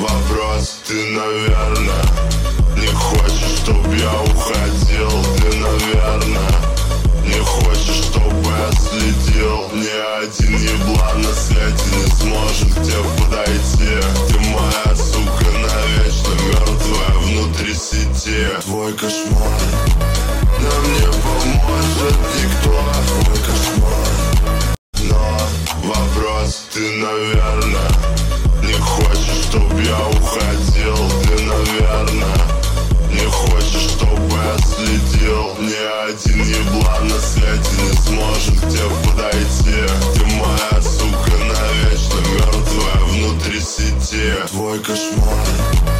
вопрос, ты, наверное, не хочешь, чтоб я уходил. Ты, наверное, не хочешь, чтобы я следил. Ни один еблан на свете не сможет к тебе подойти. Ты моя сука навечно мертвая внутри сети. Твой кошмар нам не поможет никто. Твой кошмар. Но вопрос, ты, наверное, не хочешь, чтоб я уходил. Ты, наверное, не хочешь, чтобы я следил. Ни один еблан на свете не сможет к тебе подойти. Ты моя сука навечно мертвая внутри сети. Твой кошмар.